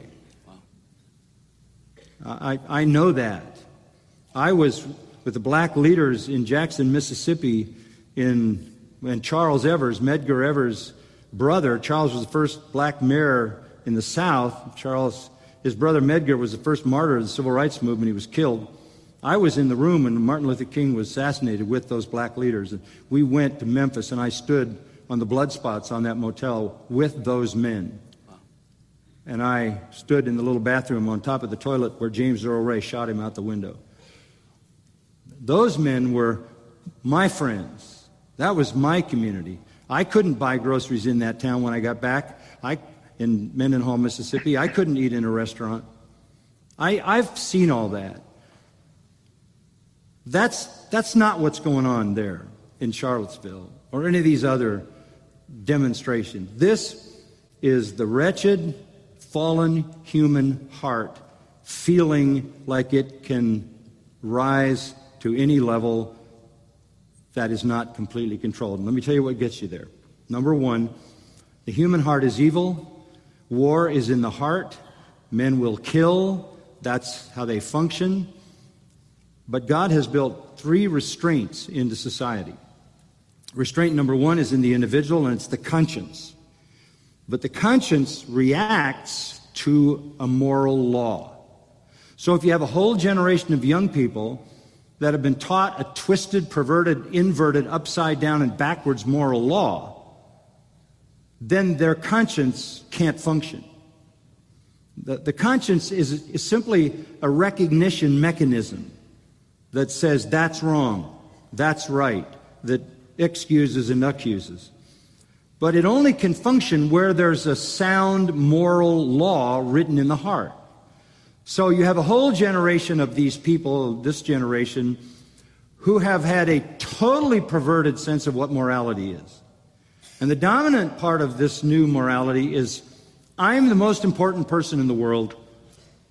I know that. I was with the black leaders in Jackson, Mississippi, when Charles Evers, Medgar Evers' brother, Charles was the first black mayor in the South. His brother Medgar was the first martyr of the civil rights movement. He was killed. I was in the room when Martin Luther King was assassinated with those black leaders. And we went to Memphis, and I stood on the blood spots on that motel with those men. And I stood in the little bathroom on top of the toilet where James Earl Ray shot him out the window. Those men were my friends. That was my community. I couldn't buy groceries in that town when I got back. In Mendenhall, Mississippi, I couldn't eat in a restaurant. I've seen all that. That's not what's going on there in Charlottesville or any of these other demonstrations. This is the wretched, fallen human heart feeling like it can rise to any level that is not completely controlled. And let me tell you what gets you there. Number one, the human heart is evil. War is in the heart. Men will kill. That's how they function. But God has built three restraints into society. Restraint number one is in the individual, and it's the conscience. But the conscience reacts to a moral law. So if you have a whole generation of young people that have been taught a twisted, perverted, inverted, upside down, and backwards moral law, then their conscience can't function. The conscience is simply a recognition mechanism that says that's wrong, that's right, that excuses and accuses. But it only can function where there's a sound moral law written in the heart. So you have a whole generation of these people, this generation, who have had a totally perverted sense of what morality is. And the dominant part of this new morality is, I'm the most important person in the world.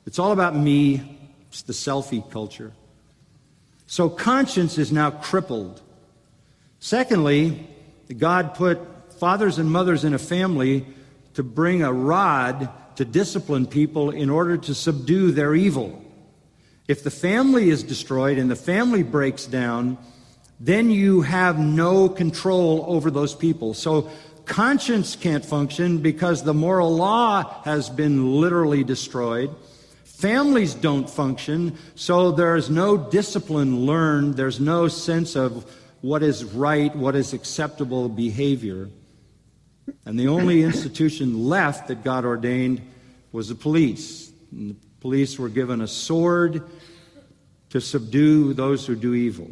It's all about me. It's the selfie culture. So conscience is now crippled. Secondly, God put fathers and mothers in a family to bring a rod to discipline people in order to subdue their evil. If the family is destroyed and the family breaks down, then you have no control over those people. So conscience can't function because the moral law has been literally destroyed. Families don't function, so there's no discipline learned. There's no sense of what is right, what is acceptable behavior. And the only institution left that God ordained was the police. And the police were given a sword to subdue those who do evil.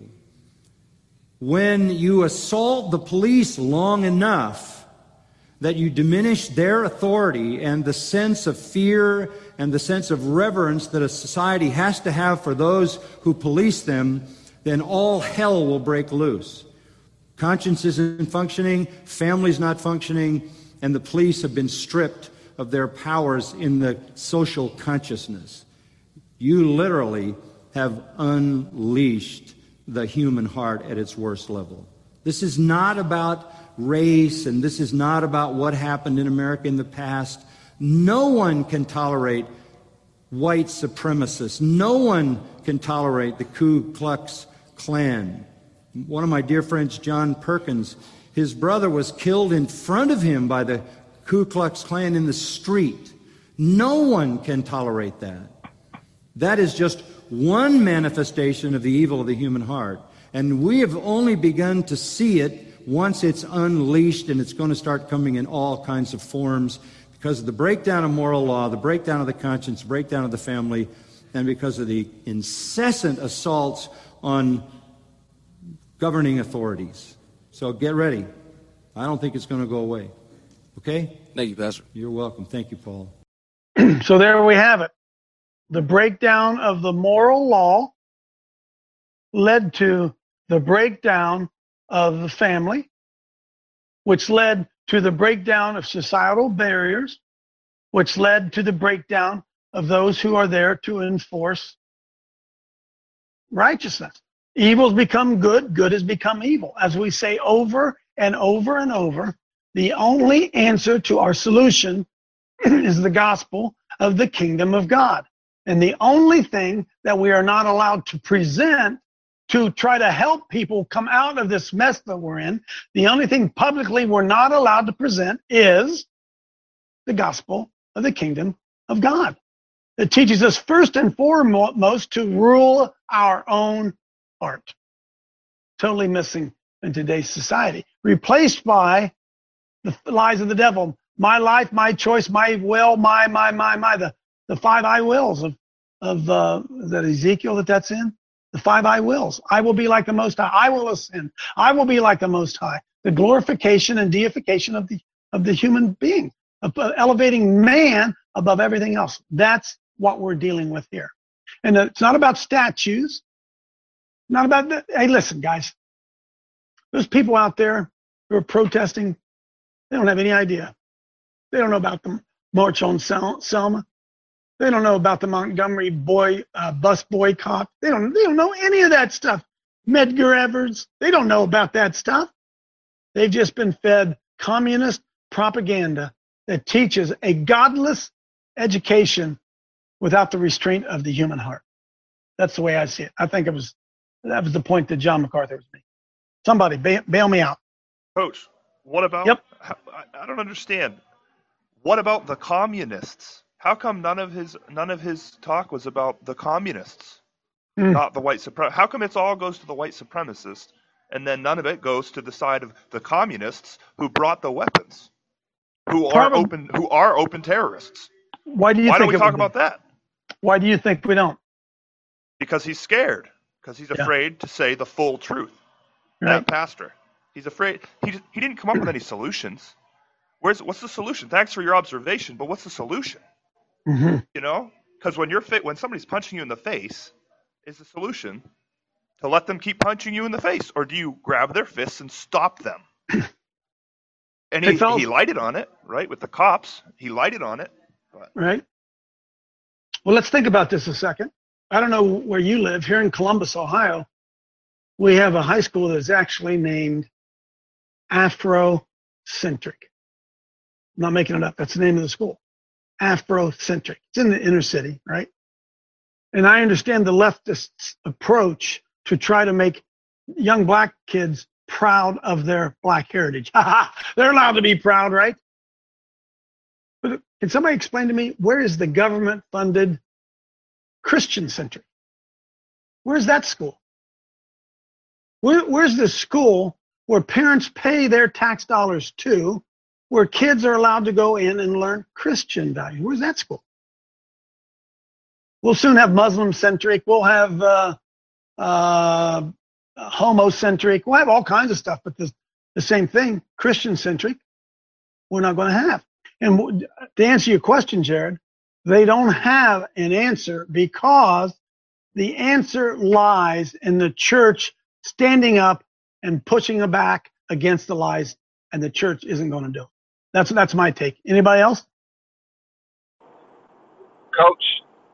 When you assault the police long enough that you diminish their authority and the sense of fear and the sense of reverence that a society has to have for those who police them, then all hell will break loose. Conscience isn't functioning, family's not functioning, and the police have been stripped of their powers in the social consciousness. You literally have unleashed the human heart at its worst level. This is not about race, and this is not about what happened in America in the past. No one can tolerate white supremacists. No one can tolerate the Ku Klux Klan. One of my dear friends, John Perkins, his brother was killed in front of him by the Ku Klux Klan in the street. No one can tolerate that. That is just one manifestation of the evil of the human heart. And we have only begun to see it once it's unleashed, and it's going to start coming in all kinds of forms because of the breakdown of moral law, the breakdown of the conscience, breakdown of the family, and because of the incessant assaults on governing authorities. So get ready. I don't think it's going to go away. Okay? Thank you, Pastor. You're welcome. Thank you, Paul. So there we have it. The breakdown of the moral law led to the breakdown of the family, which led to the breakdown of societal barriers, which led to the breakdown of those who are there to enforce righteousness. Evil's become good, good has become evil. As we say over and over and over, the only answer to our solution is the gospel of the kingdom of God. And the only thing that we are not allowed to present to try to help people come out of this mess that we're in, the only thing publicly we're not allowed to present is the gospel of the kingdom of God. It teaches us first and foremost to rule our own heart. Totally missing in today's society. Replaced by the lies of the devil. My life, my choice, my will, the 5 I wills of is that Ezekiel that's in? The 5 I wills. I will be like the Most High. I will ascend. I will be like the Most High. The glorification and deification of the human being, of elevating man above everything else. That's what we're dealing with here. And it's not about statues. Not about, hey, listen, guys. There's people out there who are protesting. They don't have any idea. They don't know about the March on Selma. They don't know about the Montgomery bus boycott. They don't know any of that stuff. Medgar Evers, they don't know about that stuff. They've just been fed communist propaganda that teaches a godless education without the restraint of the human heart. That's the way I see it. I think that was the point that John MacArthur was making. Somebody bail me out. Coach, what about? Yep. I don't understand. What about the communists? How come none of his talk was about the communists, not the white supremacists? How come it all goes to the white supremacists, and then none of it goes to the side of the communists who brought the weapons, who are open terrorists? Why don't we talk about that? Why do you think we don't? Because he's scared. Because he's afraid to say the full truth. Right. That pastor, he's afraid. He didn't come up with any solutions. What's the solution? Thanks for your observation, but what's the solution? Mm-hmm. You know, because when somebody's punching you in the face, is the solution to let them keep punching you in the face, or do you grab their fists and stop them? And he lighted on it, right? With the cops, he lighted on it. But. Right. Well, let's think about this a second. I don't know where you live. Here in Columbus, Ohio, we have a high school that's actually named Afrocentric. I'm not making it up. That's the name of the school. Afrocentric. It's in the inner city, right? And I understand the leftist approach to try to make young black kids proud of their black heritage. They're allowed to be proud, right? But can somebody explain to me, where is the government-funded Christian-centric? Where's that school? Where's the school where parents pay their tax dollars to, where kids are allowed to go in and learn Christian values? Where's that school? We'll soon have Muslim-centric. We'll have homocentric. We'll have all kinds of stuff, but the same thing, Christian-centric, we're not going to have. And to answer your question, Jared, they don't have an answer because the answer lies in the church standing up and pushing back against the lies, and the church isn't going to do it. That's my take. Anybody else? Coach,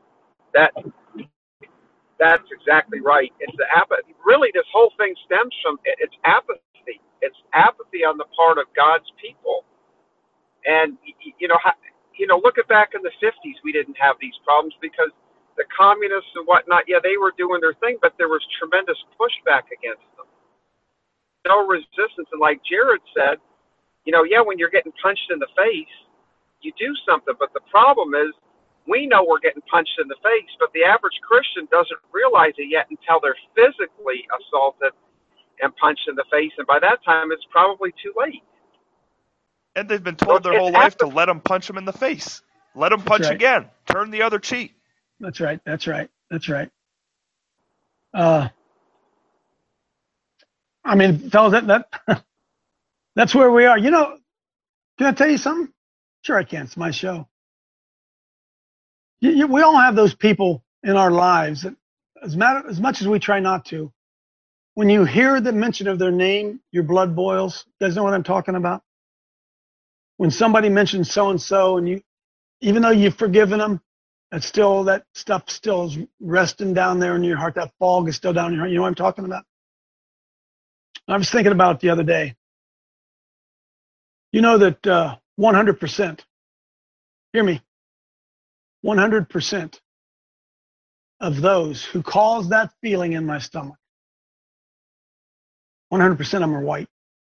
that's exactly right. It's the apathy. Really, this whole thing stems from it's apathy. It's apathy on the part of God's people. And look at back in the 50s, we didn't have these problems because the communists and whatnot, yeah, they were doing their thing, but there was tremendous pushback against them. No resistance. And like Jared said, when you're getting punched in the face, you do something. But the problem is, we know we're getting punched in the face, but the average Christian doesn't realize it yet until they're physically assaulted and punched in the face. And by that time, it's probably too late. And they've been told their whole life to let them punch them in the face. Let them punch again. Turn the other cheek. That's right. I mean, fellas, that's where we are. Can I tell you something? Sure I can. It's my show. We all have those people in our lives that, as much as we try not to, when you hear the mention of their name, your blood boils. You guys know what I'm talking about? When somebody mentions so-and-so and even though you've forgiven them, that stuff still is resting down there in your heart. That fog is still down in your heart. You know what I'm talking about? I was thinking about it the other day. You know that 100%, hear me, 100% of those who cause that feeling in my stomach, 100% of them are white.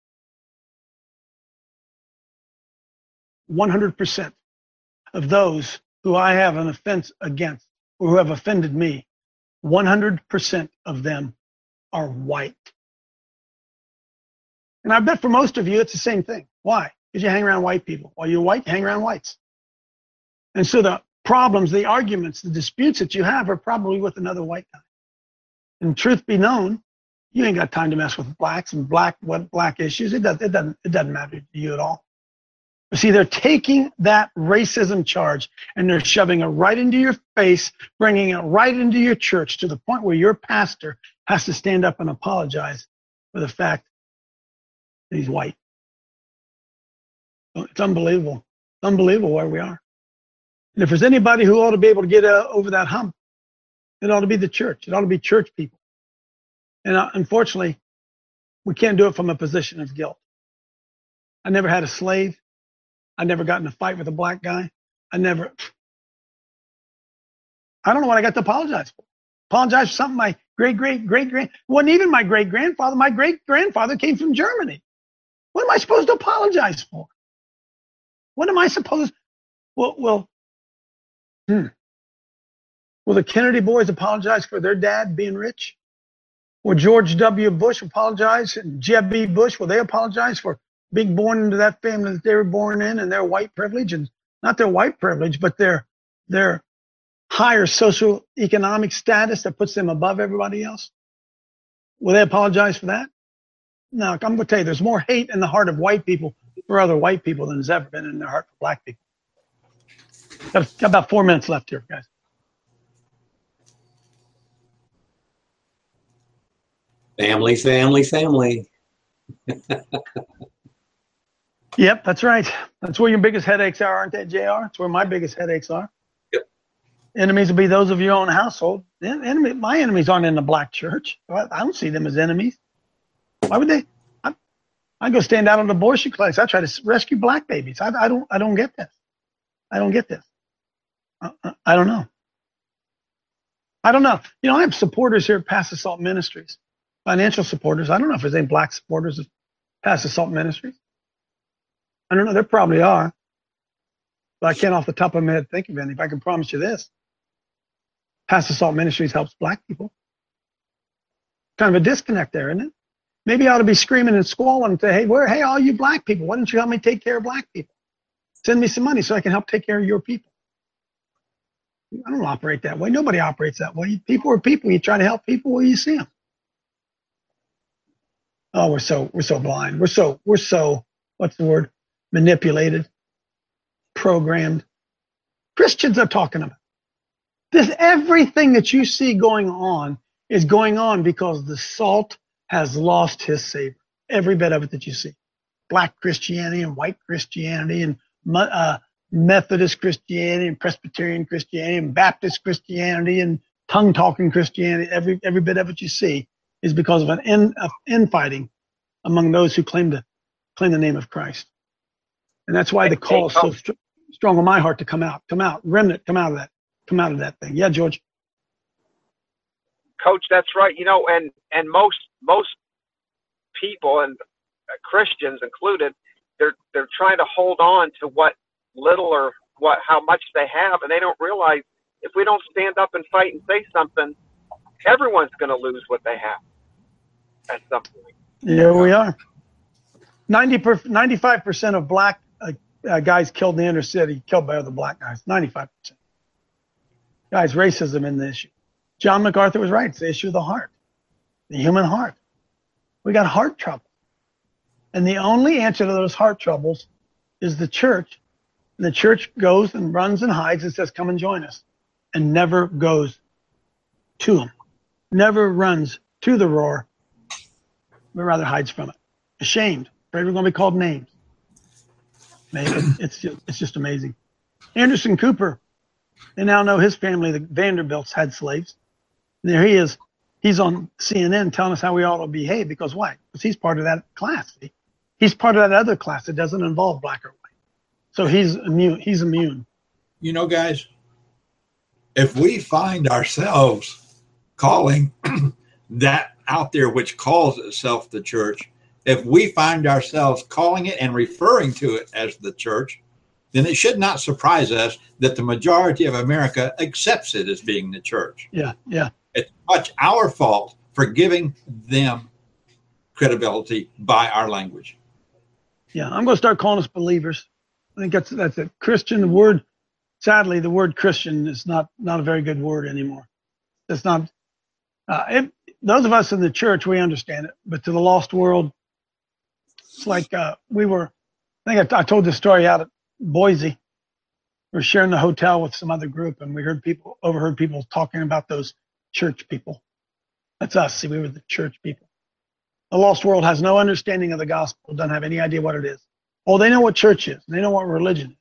100% of those who I have an offense against or who have offended me, 100% of them are white. And I bet for most of you, it's the same thing. Why? Because you hang around white people. While you're white, you hang around whites. And so the problems, the arguments, the disputes that you have are probably with another white guy. And truth be known, you ain't got time to mess with blacks and black issues. It doesn't matter to you at all. See, they're taking that racism charge and they're shoving it right into your face, bringing it right into your church to the point where your pastor has to stand up and apologize for the fact that he's white. It's unbelievable. It's unbelievable where we are. And if there's anybody who ought to be able to get over that hump, it ought to be the church. It ought to be church people. And unfortunately, we can't do it from a position of guilt. I never had a slave. I never got in a fight with a black guy. I don't know what I got to apologize for. Apologize for something my great-great-great-grand, wasn't even my great-grandfather. My great-grandfather came from Germany. What am I supposed to apologize for? What am I supposed, will the Kennedy boys apologize for their dad being rich? Will George W. Bush apologize? And Jeb B. Bush, will they apologize for being born into that family that they were born in and their white privilege? And not their white privilege, but their higher social economic status that puts them above everybody else? Will they apologize for that? No, I'm going to tell you, there's more hate in the heart of white people for other white people than there's ever been in their heart for black people. Got about 4 minutes left here, guys. Family, family, family. Yep, that's right. That's where your biggest headaches are, aren't they, JR? That's where my biggest headaches are. Yep. Enemies will be those of your own household. My enemies aren't in the black church. I don't see them as enemies. Why would they? I go stand out on the abortion clinics. I try to rescue black babies. I don't get this. I don't get this. I don't know. I don't know. I have supporters here at Pass the Salt Ministries, financial supporters. I don't know if there's any black supporters of Pass the Salt Ministries. I don't know. There probably are. But I can't off the top of my head think of any. If I can promise you this, Pass the Salt Ministries helps black people. Kind of a disconnect there, isn't it? Maybe I ought to be screaming and squalling and say, hey, all you black people, why don't you help me take care of black people? Send me some money so I can help take care of your people. I don't operate that way. Nobody operates that way. People are people. You try to help people where you see them. Oh, we're so blind. We're so what's the word? Manipulated, programmed. Christians are talking about this. Everything that you see going on is going on because the salt has lost his savor. Every bit of it that you see. Black Christianity and white Christianity and Methodist Christianity and Presbyterian Christianity and Baptist Christianity and tongue-talking Christianity, every bit of it you see is because of an infighting among those who claim the name of Christ. And that's why the call is so strong on my heart to come out, remnant, come out of that thing. Yeah, George. Coach, that's right. And most people, and Christians included, they're trying to hold on to what little or how much they have, and they don't realize if we don't stand up and fight and say something, everyone's going to lose what they have at some point. Yeah, we are. 95% of black guys killed in the inner city killed by other black guys. 95%. Guys, racism in the issue. John MacArthur was right. It's the issue of the heart, the human heart. We got heart trouble. And the only answer to those heart troubles is the church. And the church goes and runs and hides and says, come and join us. And never goes to them. Never runs to the roar, but rather hides from it. Ashamed. Afraid we're going to be called names. Maybe. It's just amazing. Anderson Cooper, they now know his family, the Vanderbilts, had slaves. And there he is. He's on CNN telling us how we ought to behave. Because why? Because he's part of that class. See? He's part of that other class that doesn't involve black or white. So he's immune. Guys, if we find ourselves calling that out there which calls itself the church, if we find ourselves calling it and referring to it as the church, then it should not surprise us that the majority of America accepts it as being the church. Yeah. It's much our fault for giving them credibility by our language. Yeah, I'm going to start calling us believers. I think that's it. Christian, the word, sadly, the word Christian is not a very good word anymore. It's not. Those of us in the church, we understand it, but to the lost world, it's like I told this story out at Boise. We were sharing the hotel with some other group, and we overheard people talking about those church people. That's us. See, we were the church people. The lost world has no understanding of the gospel, doesn't have any idea what it is. Oh, they know what church is. They know what religion is.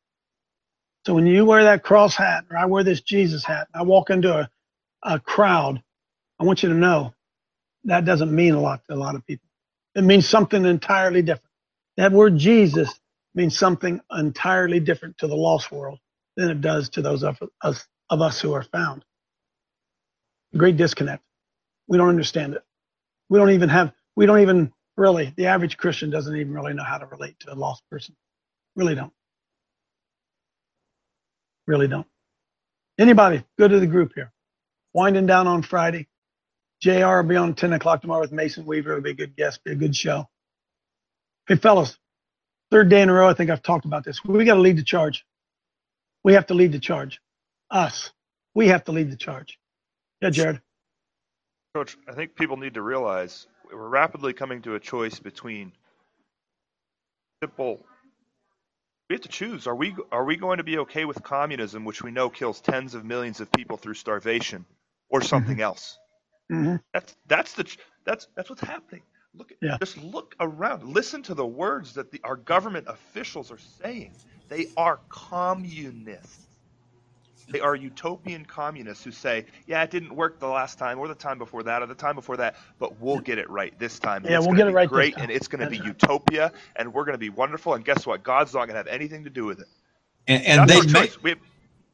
So when you wear that cross hat, or I wear this Jesus hat, and I walk into a crowd, I want you to know that doesn't mean a lot to a lot of people. It means something entirely different. That word Jesus means something entirely different to the lost world than it does to those of us who are found. Great disconnect. We don't understand it. The average Christian doesn't even really know how to relate to a lost person. Really don't. Really don't. Anybody, go to the group here. Winding down on Friday. JR will be on 10 o'clock tomorrow with Mason Weaver. It'll be a good guest, be a good show. Hey, fellas, third day in a row, I think I've talked about this. We got to lead the charge. We have to lead the charge. Us. We have to lead the charge. Yeah, Jared. Coach, I think people need to realize we're rapidly coming to a choice between simple. We have to choose. Are we going to be okay with communism, which we know kills tens of millions of people through starvation, or something else? Mm-hmm. That's what's happening. Just look around. Listen to the words that our government officials are saying. They are communists. They are utopian communists who say, yeah, it didn't work the last time or the time before that or the time before that, but we'll get it right this time. And Yeah, it's we'll gonna get it be right this great, time. and it's going to be That's right. utopia, and we're going to be wonderful. And guess what? God's not going to have anything to do with it. And That's they our make choice.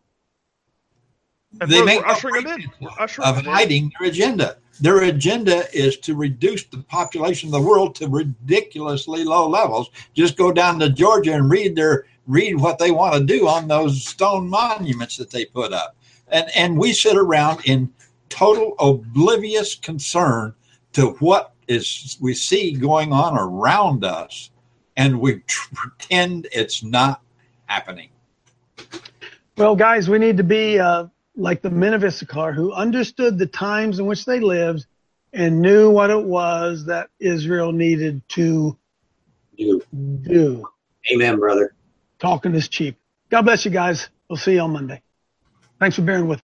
they make we're ushering them in. We're ushering of them in. hiding their agenda. Their agenda is to reduce the population of the world to ridiculously low levels. Just go down to Georgia and read what they want to do on those stone monuments that they put up. And we sit around in total oblivious concern to what we see going on around us, and we pretend it's not happening. Well, guys, we need to be like the men of Issachar, who understood the times in which they lived and knew what it was that Israel needed to do. Amen, brother. Talking is cheap. God bless you guys. We'll see you on Monday. Thanks for bearing with us.